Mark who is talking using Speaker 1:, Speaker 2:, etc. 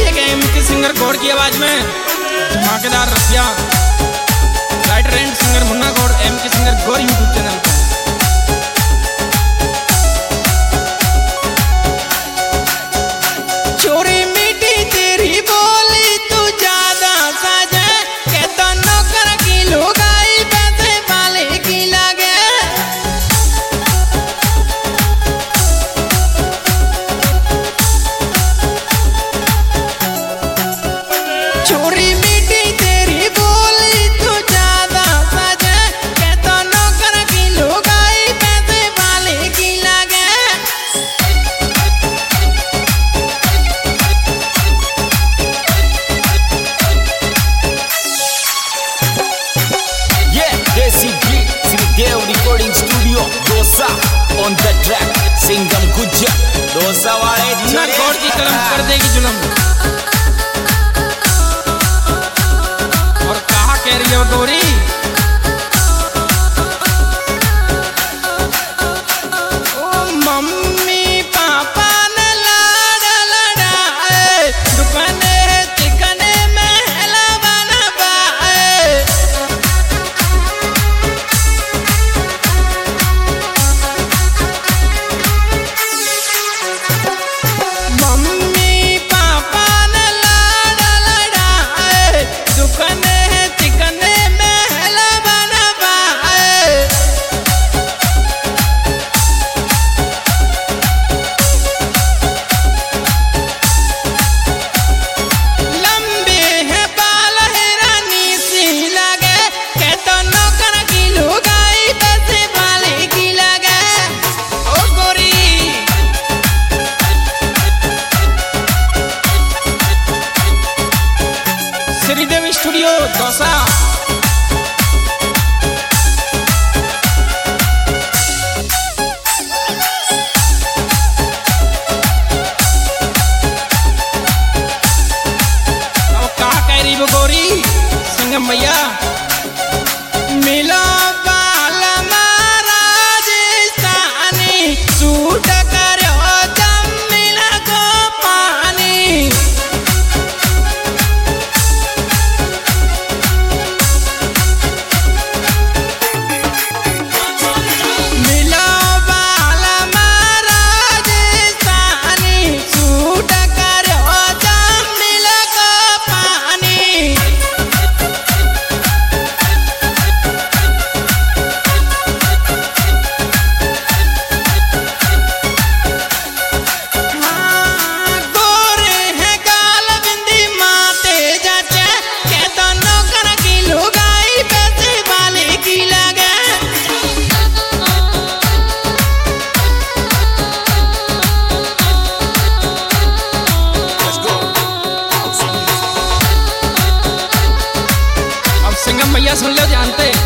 Speaker 1: एक MK singer Gaur की आवाज में धमाकेदार रसिया writer and singer Munna Gaur MK singer Gaur YouTube channel पर। चोरी मीठी तेरी बोली तू ज्यादा साजे के तो नौकर की लुगाई पैसे वाले की लगे। चोरी मीठी तेरी बोली तू ज्यादा साजे के तो नौकर की लुगाई पैसे वाले की लगे।
Speaker 2: Dev recording studio dosa on the track Singham Gujja dosa वाले
Speaker 1: मुन्ना गौड़ की कलम कर देगी जुलम। और कहा कह रही है गौरी ओ मम्मी पापा ने लाड़ा लड़ाए दुकाने चिकने में हेला बना पाए। मम्मी पापा ने लाड़ा लड़ाए दुकाने चिकने में हेला बना पाए। लंबे है बाल है रानी सी लगे के तो नौकर की लुगाई पैसे वाले की लगे। ओ गोरी श्रीदेवी स्टूडियो दोसा। अब कहा कह रही वो गौरी सिंघम भैया मिला बाल राजस्थानी सूट करो जमीला को पानी। मिला बाल राजस्थानी सूट करो जमीला को पानी। हाँ, गोरे है गाल बिंदी माते जाचे के तो नौकर की लुगाई पैसे वाले की लगे। अब सिंघम भैया सुन लो जानते